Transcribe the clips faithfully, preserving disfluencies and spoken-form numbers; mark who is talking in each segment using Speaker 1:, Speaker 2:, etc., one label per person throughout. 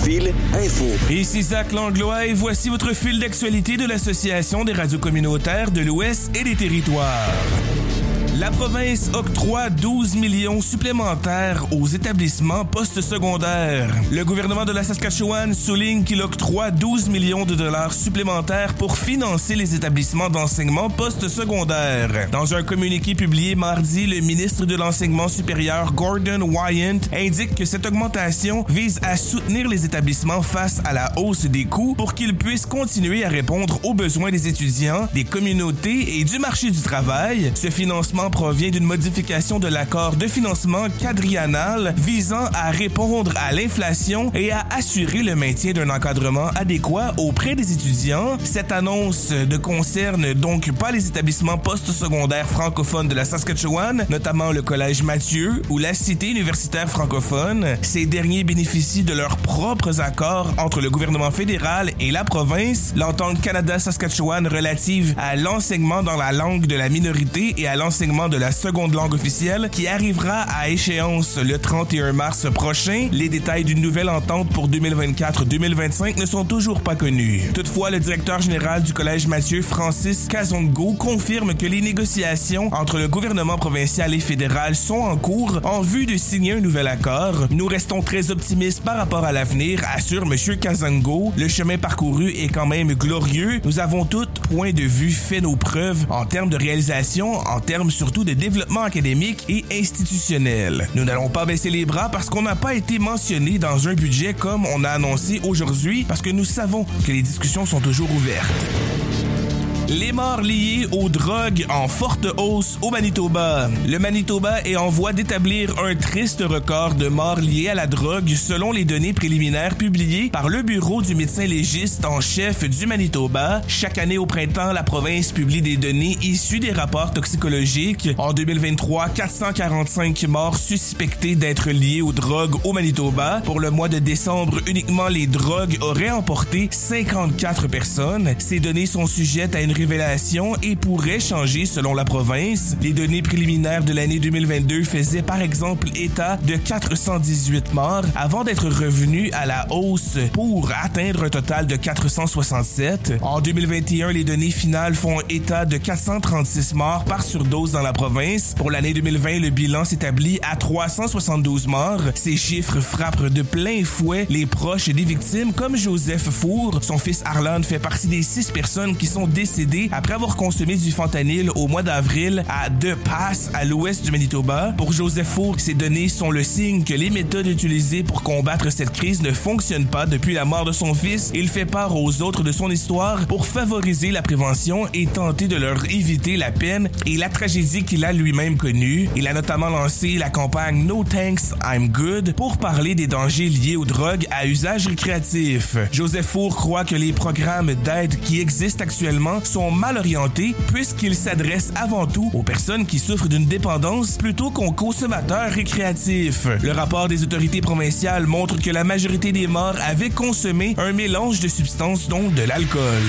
Speaker 1: Fil Info.
Speaker 2: Ici Zach Langlois et voici votre fil d'actualité de l'Association des radios communautaires de l'Ouest et des Territoires. La province octroie douze millions supplémentaires aux établissements postsecondaires. Le gouvernement de la Saskatchewan souligne qu'il octroie douze millions de dollars supplémentaires pour financer les établissements d'enseignement postsecondaire. Dans un communiqué publié mardi, le ministre de l'Enseignement supérieur Gordon Wyant indique que cette augmentation vise à soutenir les établissements face à la hausse des coûts pour qu'ils puissent continuer à répondre aux besoins des étudiants, des communautés et du marché du travail. Ce financement provient d'une modification de l'accord de financement quadriennal visant à répondre à l'inflation et à assurer le maintien d'un encadrement adéquat auprès des étudiants. Cette annonce ne concerne donc pas les établissements postsecondaires francophones de la Saskatchewan, notamment le Collège Mathieu ou la Cité universitaire francophone. Ces derniers bénéficient de leurs propres accords entre le gouvernement fédéral et la province. L'entente Canada-Saskatchewan relative à l'enseignement dans la langue de la minorité et à l'enseignement de la seconde langue officielle qui arrivera à échéance le trente et un mars prochain. Les détails d'une nouvelle entente pour deux mille vingt-quatre deux mille vingt-cinq ne sont toujours pas connus. Toutefois, le directeur général du Collège Mathieu, Francis Kazongo, confirme que les négociations entre le gouvernement provincial et fédéral sont en cours en vue de signer un nouvel accord. Nous restons très optimistes par rapport à l'avenir, assure M. Kazongo. Le chemin parcouru est quand même glorieux. Nous avons tous, point de vue, fait nos preuves en termes de réalisation, en termes surtout de développement académique et institutionnel. Nous n'allons pas baisser les bras parce qu'on n'a pas été mentionné dans un budget comme on a annoncé aujourd'hui, parce que nous savons que les discussions sont toujours ouvertes. Les morts liées aux drogues en forte hausse au Manitoba. Le Manitoba est en voie d'établir un triste record de morts liées à la drogue selon les données préliminaires publiées par le Bureau du médecin légiste en chef du Manitoba. Chaque année au printemps, la province publie des données issues des rapports toxicologiques. En deux mille vingt-trois, quatre cent quarante-cinq morts suspectées d'être liées aux drogues au Manitoba. Pour le mois de décembre, uniquement les drogues auraient emporté cinquante-quatre personnes. Ces données sont sujettes à une révélation et pourrait changer selon la province. Les données préliminaires de l'année deux mille vingt-deux faisaient par exemple état de quatre cent dix-huit morts avant d'être revenus à la hausse pour atteindre un total de quatre cent soixante-sept. En deux mille vingt et un, les données finales font état de quatre cent trente-six morts par surdose dans la province. Pour l'année deux mille vingt, le bilan s'établit à trois cent soixante-douze morts. Ces chiffres frappent de plein fouet les proches des victimes comme Joseph Four. Son fils Harlan fait partie des six personnes qui sont décédées après avoir consommé du fentanyl au mois d'avril à De Pass, à l'ouest du Manitoba. Pour Joseph Four, ces données sont le signe que les méthodes utilisées pour combattre cette crise ne fonctionnent pas depuis la mort de son fils. Il fait part aux autres de son histoire pour favoriser la prévention et tenter de leur éviter la peine et la tragédie qu'il a lui-même connue. Il a notamment lancé la campagne No Thanks, I'm Good pour parler des dangers liés aux drogues à usage récréatif. Joseph Four croit que les programmes d'aide qui existent actuellement sont mal orientés puisqu'ils s'adressent avant tout aux personnes qui souffrent d'une dépendance plutôt qu'aux consommateurs récréatifs. Le rapport des autorités provinciales montre que la majorité des morts avaient consommé un mélange de substances, dont de l'alcool.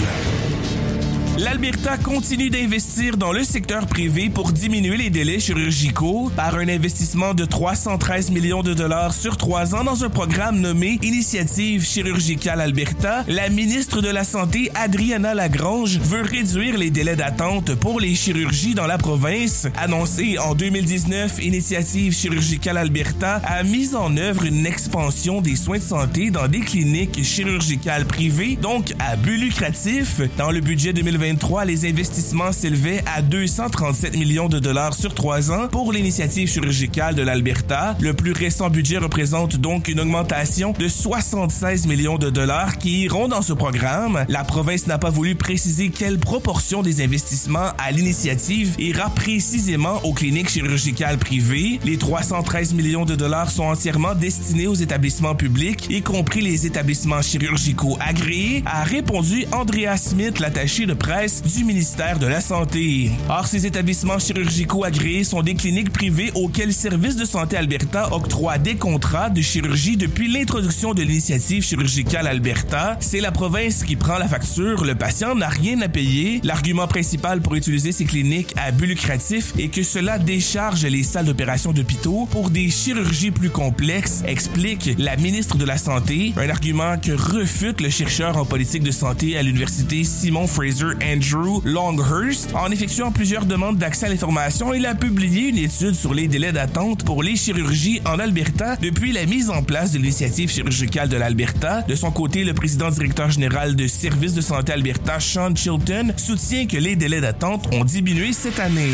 Speaker 2: L'Alberta continue d'investir dans le secteur privé pour diminuer les délais chirurgicaux par un investissement de trois cent treize millions de dollars sur trois ans dans un programme nommé Initiative chirurgicale Alberta. La ministre de la Santé, Adriana Lagrange, veut réduire les délais d'attente pour les chirurgies dans la province. Annoncée en deux mille dix-neuf, Initiative chirurgicale Alberta a mis en œuvre une expansion des soins de santé dans des cliniques chirurgicales privées, donc à but lucratif. Dans le budget deux mille vingt les investissements s'élevaient à deux cent trente-sept millions de dollars sur trois ans pour l'initiative chirurgicale de l'Alberta. Le plus récent budget représente donc une augmentation de soixante-seize millions de dollars qui iront dans ce programme. La province n'a pas voulu préciser quelle proportion des investissements à l'initiative ira précisément aux cliniques chirurgicales privées. Les trois cent treize millions de dollars sont entièrement destinés aux établissements publics, y compris les établissements chirurgicaux agréés, a répondu Andrea Smith, l'attaché de presse presse du ministère de la Santé. Or, ces établissements chirurgicaux agréés sont des cliniques privées auxquelles Service de Santé Alberta octroie des contrats de chirurgie depuis l'introduction de l'initiative chirurgicale Alberta. C'est la province qui prend la facture, le patient n'a rien à payer. L'argument principal pour utiliser ces cliniques à but lucratif est que cela décharge les salles d'opération d'hôpitaux pour des chirurgies plus complexes, explique la ministre de la Santé, un argument que refute le chercheur en politique de santé à l'université Simon Fraser Andrew Longhurst. En effectuant plusieurs demandes d'accès à l'information, il a publié une étude sur les délais d'attente pour les chirurgies en Alberta depuis la mise en place de l'initiative chirurgicale de l'Alberta. De son côté, le président directeur général de Service de Santé Alberta, Sean Chilton, soutient que les délais d'attente ont diminué cette année.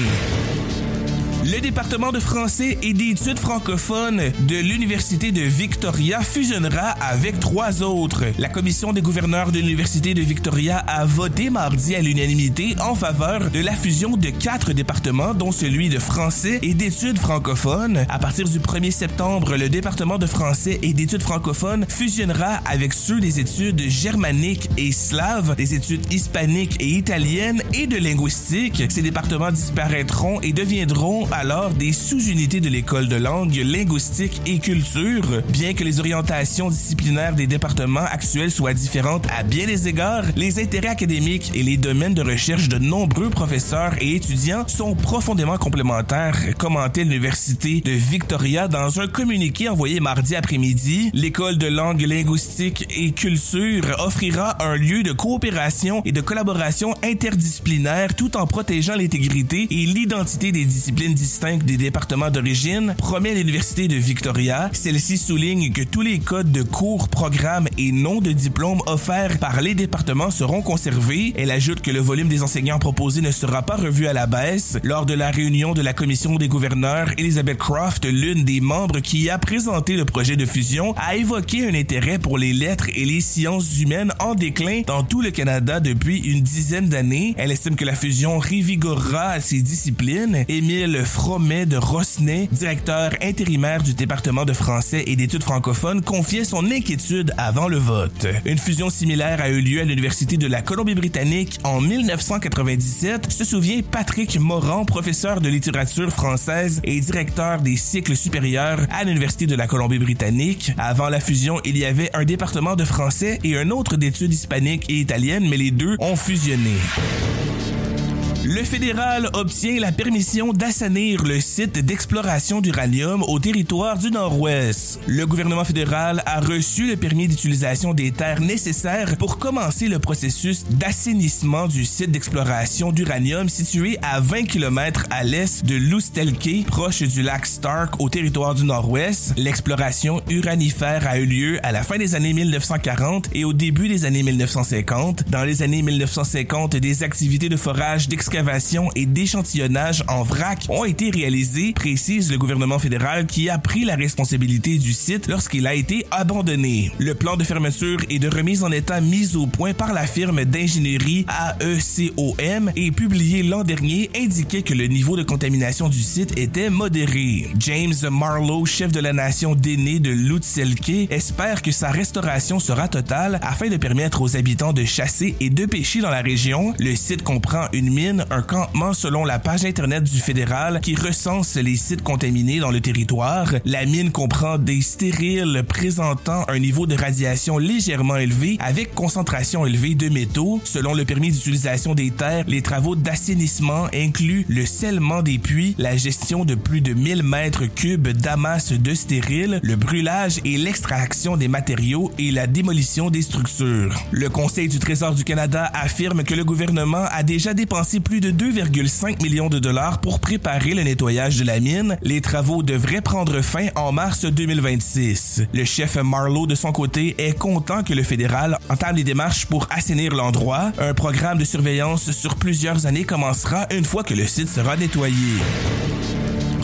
Speaker 2: Le département de français et d'études francophones de l'Université de Victoria fusionnera avec trois autres. La commission des gouverneurs de l'Université de Victoria a voté mardi à l'unanimité en faveur de la fusion de quatre départements, dont celui de français et d'études francophones. À partir du premier septembre, le département de français et d'études francophones fusionnera avec ceux des études germaniques et slaves, des études hispaniques et italiennes et de linguistique. Ces départements disparaîtront et deviendront alors des sous-unités de l'école de langue, linguistique et culture. Bien que les orientations disciplinaires des départements actuels soient différentes à bien des égards, les intérêts académiques et les domaines de recherche de nombreux professeurs et étudiants sont profondément complémentaires, commentait l'Université de Victoria dans un communiqué envoyé mardi après-midi. L'école de langue, linguistique et culture offrira un lieu de coopération et de collaboration interdisciplinaire tout en protégeant l'intégrité et l'identité des disciplines distinctes des départements d'origine, promet l'Université de Victoria. Celle-ci souligne que tous les codes de cours, programmes et noms de diplômes offerts par les départements seront conservés. Elle ajoute que le volume des enseignants proposés ne sera pas revu à la baisse. Lors de la réunion de la commission des gouverneurs, Elizabeth Croft, l'une des membres qui a présenté le projet de fusion, a évoqué un intérêt pour les lettres et les sciences humaines en déclin dans tout le Canada depuis une dizaine d'années. Elle estime que la fusion revigorera ces disciplines. Émile Fromet de Rosnay, directeur intérimaire du département de français et d'études francophones, confiait son inquiétude avant le vote. Une fusion similaire a eu lieu à l'Université de la Colombie-Britannique en mille neuf cent quatre-vingt-dix-sept, se souvient Patrick Morand, professeur de littérature française et directeur des cycles supérieurs à l'Université de la Colombie-Britannique. Avant la fusion, il y avait un département de français et un autre d'études hispaniques et italiennes, mais les deux ont fusionné. Le fédéral obtient la permission d'assainir le site d'exploration d'uranium au territoire du Nord-Ouest. Le gouvernement fédéral a reçu le permis d'utilisation des terres nécessaires pour commencer le processus d'assainissement du site d'exploration d'uranium situé à vingt kilomètres à l'est de Loustelke, proche du lac Stark au territoire du Nord-Ouest. L'exploration uranifère a eu lieu à la fin des années mille neuf cent quarante et au début des années mille neuf cent cinquante. Dans les années mille neuf cent cinquante, des activités de forage, d'excavation et d'échantillonnage en vrac ont été réalisés, précise le gouvernement fédéral qui a pris la responsabilité du site lorsqu'il a été abandonné. Le plan de fermeture et de remise en état mis au point par la firme d'ingénierie A E C O M et publié l'an dernier indiquait que le niveau de contamination du site était modéré. James Marlowe, chef de la nation d'aînés de Loustelke, espère que sa restauration sera totale afin de permettre aux habitants de chasser et de pêcher dans la région. Le site comprend une mine, un campement selon la page internet du fédéral qui recense les sites contaminés dans le territoire. La mine comprend des stériles présentant un niveau de radiation légèrement élevé avec concentration élevée de métaux. Selon le permis d'utilisation des terres, les travaux d'assainissement incluent le scellement des puits, la gestion de plus de mille mètres cubes d'amas de stériles, le brûlage et l'extraction des matériaux et la démolition des structures. Le Conseil du Trésor du Canada affirme que le gouvernement a déjà dépensé plus de deux virgule cinq millions de dollars pour préparer le nettoyage de la mine. Les travaux devraient prendre fin en mars deux mille vingt-six. Le chef Marlowe, de son côté, est content que le fédéral entame les démarches pour assainir l'endroit. Un programme de surveillance sur plusieurs années commencera une fois que le site sera nettoyé.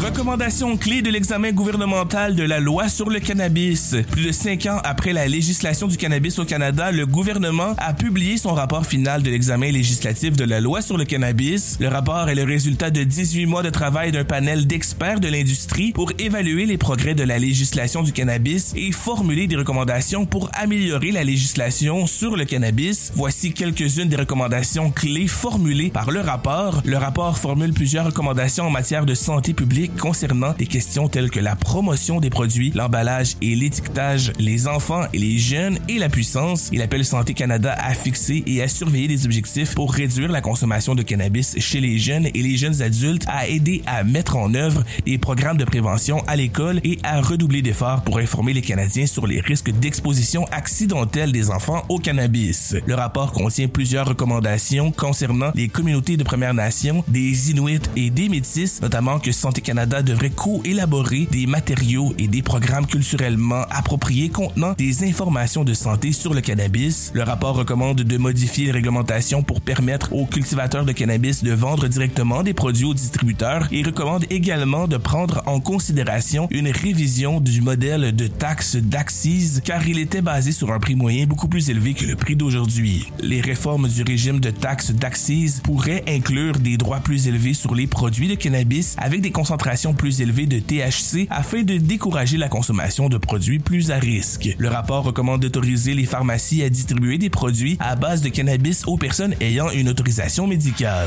Speaker 2: Recommandation clé de l'examen gouvernemental de la loi sur le cannabis. Plus de cinq ans après la législation du cannabis au Canada, le gouvernement a publié son rapport final de l'examen législatif de la loi sur le cannabis. Le rapport est le résultat de dix-huit mois de travail d'un panel d'experts de l'industrie pour évaluer les progrès de la législation du cannabis et formuler des recommandations pour améliorer la législation sur le cannabis. Voici quelques-unes des recommandations clés formulées par le rapport. Le rapport formule plusieurs recommandations en matière de santé publique concernant des questions telles que la promotion des produits, l'emballage et l'étiquetage, les enfants et les jeunes et la puissance. Il appelle Santé Canada à fixer et à surveiller des objectifs pour réduire la consommation de cannabis chez les jeunes et les jeunes adultes, à aider à mettre en œuvre des programmes de prévention à l'école et à redoubler d'efforts pour informer les Canadiens sur les risques d'exposition accidentelle des enfants au cannabis. Le rapport contient plusieurs recommandations concernant les communautés de Premières Nations, des Inuits et des Métis, notamment que Santé Canada devrait co-élaborer des matériaux et des programmes culturellement appropriés contenant des informations de santé sur le cannabis. Le rapport recommande de modifier les réglementations pour permettre aux cultivateurs de cannabis de vendre directement des produits aux distributeurs et recommande également de prendre en considération une révision du modèle de taxe d'accise car il était basé sur un prix moyen beaucoup plus élevé que le prix d'aujourd'hui. Les réformes du régime de taxe d'accise pourraient inclure des droits plus élevés sur les produits de cannabis avec des concentrations plus élevée de T H C afin de décourager la consommation de produits plus à risque. Le rapport recommande d'autoriser les pharmacies à distribuer des produits à base de cannabis aux personnes ayant une autorisation médicale.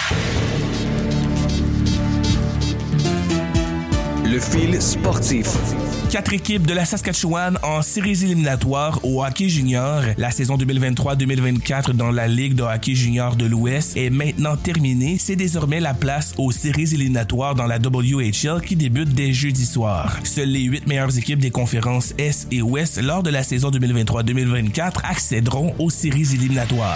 Speaker 1: Le fil sportif.
Speaker 2: Quatre équipes de la Saskatchewan en séries éliminatoires au hockey junior. La saison deux mille vingt-trois deux mille vingt-quatre dans la Ligue de hockey junior de l'Ouest est maintenant terminée. C'est désormais la place aux séries éliminatoires dans la W H L qui débute dès jeudi soir. Seules les huit meilleures équipes des conférences Est et Ouest lors de la saison deux mille vingt-trois deux mille vingt-quatre accéderont aux séries éliminatoires.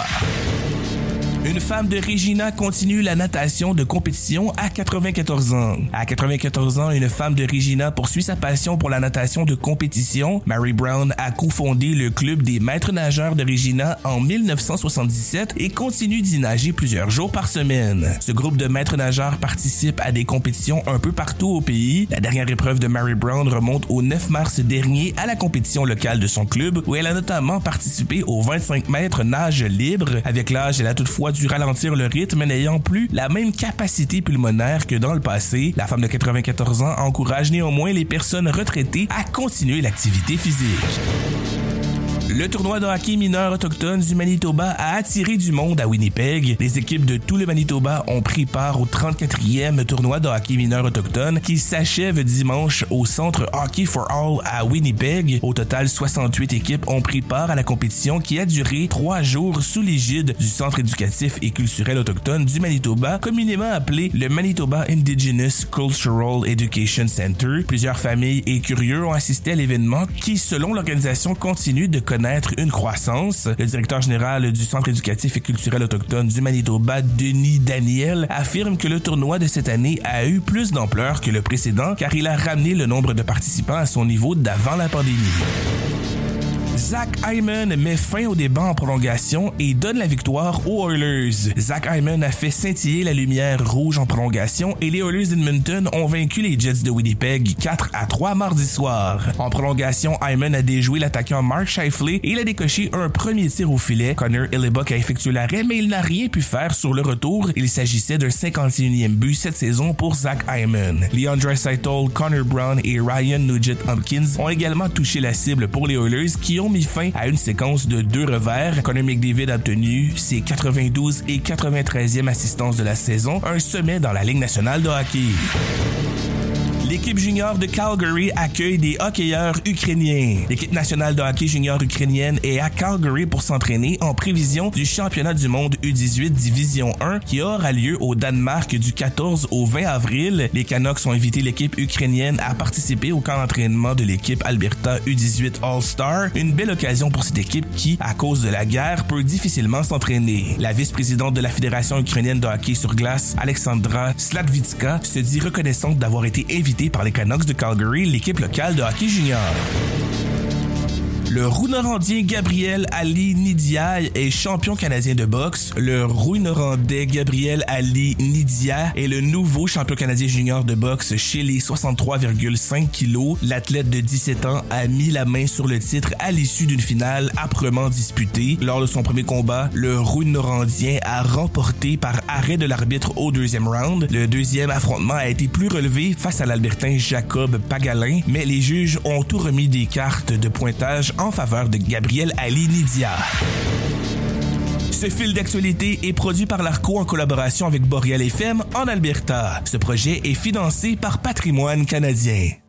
Speaker 2: Une femme de Regina continue la natation de compétition à quatre-vingt-quatorze ans. À quatre-vingt-quatorze ans, une femme de Regina poursuit sa passion pour la natation de compétition. Mary Brown a cofondé le club des maîtres nageurs de Regina en mille neuf cent soixante-dix-sept et continue d'y nager plusieurs jours par semaine. Ce groupe de maîtres nageurs participe à des compétitions un peu partout au pays. La dernière épreuve de Mary Brown remonte au neuf mars dernier à la compétition locale de son club où elle a notamment participé aux vingt-cinq mètres nage libre. Avec l'âge, elle a toutefois dû ralentir le rythme n'ayant plus la même capacité pulmonaire que dans le passé. La femme de quatre-vingt-quatorze ans encourage néanmoins les personnes retraitées à continuer l'activité physique. Le tournoi de hockey mineur autochtone du Manitoba a attiré du monde à Winnipeg. Les équipes de tout le Manitoba ont pris part au trente-quatrième tournoi de hockey mineur autochtone qui s'achève dimanche au centre Hockey for All à Winnipeg. Au total, soixante-huit équipes ont pris part à la compétition qui a duré trois jours sous l'égide du Centre éducatif et culturel autochtone du Manitoba, communément appelé le Manitoba Indigenous Cultural Education Center. Plusieurs familles et curieux ont assisté à l'événement qui, selon l'organisation, continue de connaître une croissance. Le directeur général du Centre éducatif et culturel autochtone du Manitoba, Denis Daniel, affirme que le tournoi de cette année a eu plus d'ampleur que le précédent car il a ramené le nombre de participants à son niveau d'avant la pandémie. Zach Hyman met fin au débat en prolongation et donne la victoire aux Oilers. Zach Hyman a fait scintiller la lumière rouge en prolongation et les Oilers d'Edmonton ont vaincu les Jets de Winnipeg quatre à trois mardi soir. En prolongation, Hyman a déjoué l'attaquant Mark Scheifele et il a décoché un premier tir au filet. Connor Hellebuyck a effectué l'arrêt, mais il n'a rien pu faire sur le retour. Il s'agissait d'un cinquante et unième but cette saison pour Zach Hyman. Leon Draisaitl, Connor Brown et Ryan Nugent-Hopkins ont également touché la cible pour les Oilers qui ont mis fin à une séquence de deux revers. Connor McDavid a obtenu ses quatre-vingt-douze et quatre-vingt-treizième assistances de la saison, un sommet dans la Ligue nationale de hockey. L'équipe junior de Calgary accueille des hockeyeurs ukrainiens. L'équipe nationale de hockey junior ukrainienne est à Calgary pour s'entraîner en prévision du championnat du monde U dix-huit Division un qui aura lieu au Danemark du quatorze au vingt avril. Les Canucks ont invité l'équipe ukrainienne à participer au camp d'entraînement de l'équipe Alberta U dix-huit All-Star. Une belle occasion pour cette équipe qui, à cause de la guerre, peut difficilement s'entraîner. La vice-présidente de la Fédération ukrainienne de hockey sur glace, Alexandra Sladvitska, se dit reconnaissante d'avoir été invitée par les Canucks de Calgary, l'équipe locale de hockey junior. Le Rounorandien Gabriel Ali Nidia est champion canadien de boxe. Le Rouyn-Norandais Gabriel Ali Nidia est le nouveau champion canadien junior de boxe chez les soixante-trois virgule cinq kilos. L'athlète de dix-sept ans a mis la main sur le titre à l'issue d'une finale âprement disputée. Lors de son premier combat, le Rouyn-Norandien a remporté par arrêt de l'arbitre au deuxième round. Le deuxième affrontement a été plus relevé face à l'Albertain Jacob Pagalin, mais les juges ont tout remis des cartes de pointage en faveur de Gabriel Ali Nidia. Ce fil d'actualité est produit par l'Arco en collaboration avec Boréal F M en Alberta. Ce projet est financé par Patrimoine canadien.